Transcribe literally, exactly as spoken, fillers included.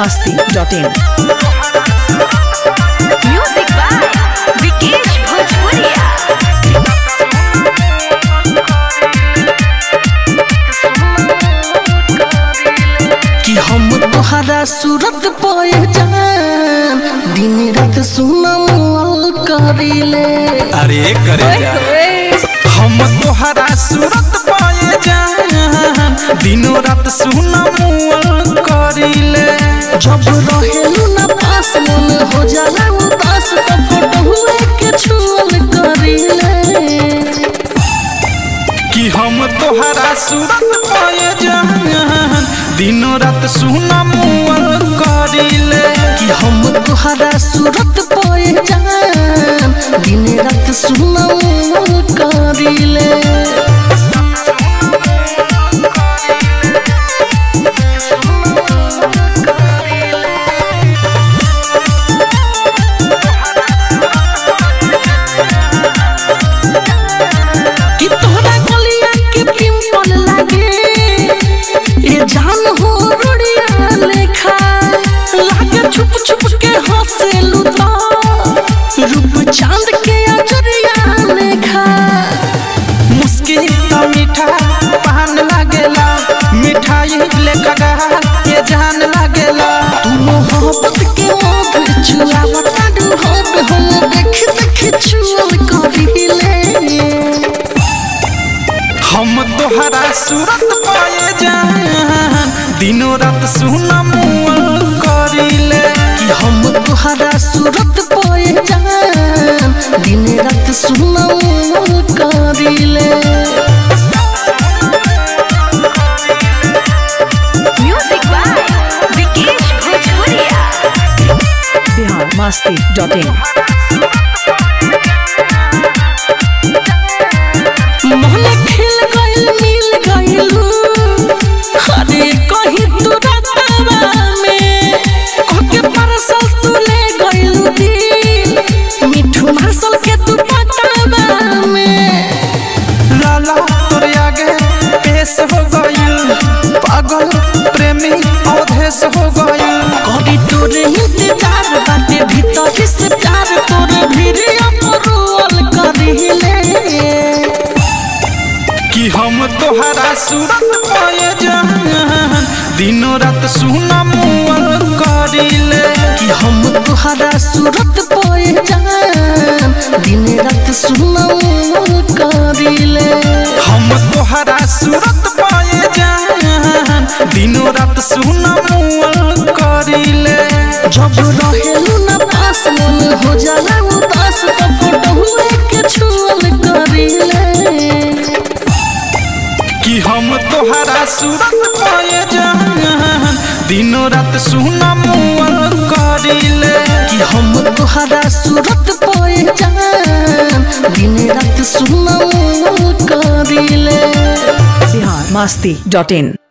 masti dot in. Music by Vikesh Bhojpuria. कि हम तोहरा सूरत पाए जान दिन रात सुनम करिले। अरे करे जा हम तोहरा सूरत पाए जान दिनों रात सुनम करिले। जब रहेलू ना पास मन हो जाला उदास तो फोटो हुए के छुअल करिले। कि हम तोहरा सूरत पाए जान दिनों रात सुनम करिले। कि हम तोहरा सूरत पाए जान दिन रात सुनम करिले। कि तोहरा गलिया के पिंपल लागे ए जान हो रुड़िया लेखा लागे छुप छुप के हंसेलू तो रूप चांद के अजरिया लेखा। मुस्किन तो मीठा पान लागेला मिठाई लेखा ये जान लागेला। तू मोहब्बत के मधुर चुरावता डूब हम देख देख छुअल करिले। हम तोहरा सूरत पाए जान दिनों रात सुनम करिले। कि हम तोहरा सूरत पाए जान दिन रात सुनम करिले। Music by Vikesh Bhojpuria. Bihar masti dot in. मन खिल गइल मिल गइलू अरे कहीं तू रातवा में कहके परसल तू ले गइलू दिल मिठू मार्शल के तू पटावा में। लाला तोरे आगे पेश हो गइल पागल प्रेमी अवधेश हो गइल। कभी तोरे इंतजार बाटे भीतर से प्यार तोरे भीरे अमरुअल करिले। कि हम तोहरा सूरत पाए जान दिनों रात सुनम करिले। कि हम तोहरा सूरत पाए जान दिन रात सुनम करिले। हम तोहरा सूरत पाए जान दिनों रात सुनम करिले। जब रहेलू ना पास मन हो जाला उदास तो फोटो हुए के छुअल करिले। कि हम तोहरा सूरत पाए जान दिनों रात सुनम करिले। कि हम तोहरा सूरत पाए जान दिन रात सुनम करिले। Bihar masti dot in.